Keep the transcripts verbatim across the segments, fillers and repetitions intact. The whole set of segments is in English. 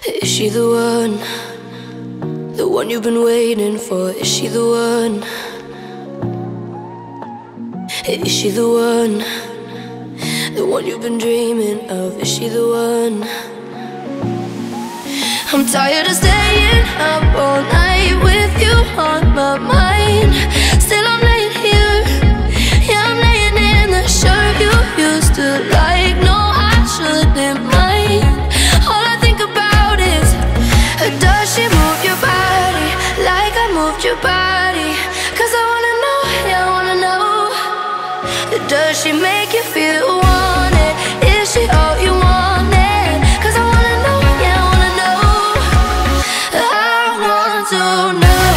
Is she the one? The one you've been waiting for? Is she the one? Is she the one? The one you've been dreaming of? Is she the one? I'm tired of staying up all night with you on my mind. Still I'm laying here, yeah, I'm laying in the shirt you used to like. No, I shouldn't mind. All I think about is, does she move your body like I moved your body? Cause I wanna know, yeah, I wanna know. Does she make you feel wanted? Is she all you wanted? Cause I wanna know, yeah, I wanna know. I want to know.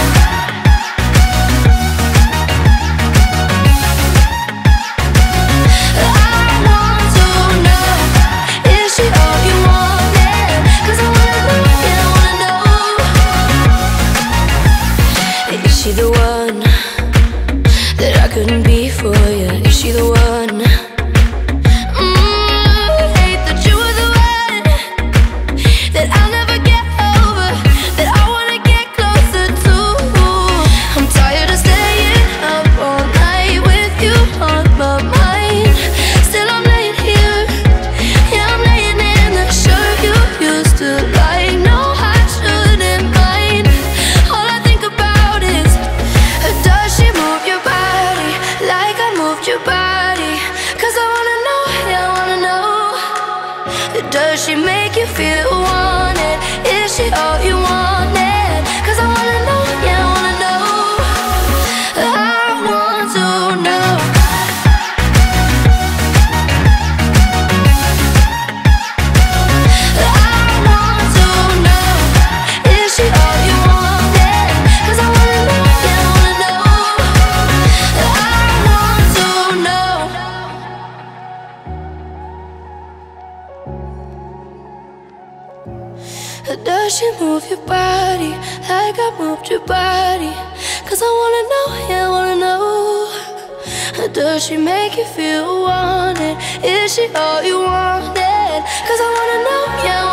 I want to know. Is she all you wanted? Cause I wanna know, yeah, I wanna know. Is she the one that I couldn't be for you? Is she the one? Mm, hate that you were the one that I'll never get over, that I wanna get closer to. I'm tired of staying up all night with you on my mind. Still I'm laying here, yeah, I'm laying in the shirt you used to like. No, I shouldn't mind. All I think about is, does she move your body like I moved your body? Cause I wanna know, yeah, I wanna know. Does she make you feel wanted? Is she all you wanted? Cause I wanna know, yeah, I wanna know. I want to know. I want to know. Is she all you wanted? Cause I wanna know, yeah, I wanna know. I want to know. Does she move your body like I moved your body? Cause I wanna know, yeah, I wanna know. Does she make you feel wanted? Is she all you wanted? Cause I wanna know, yeah, I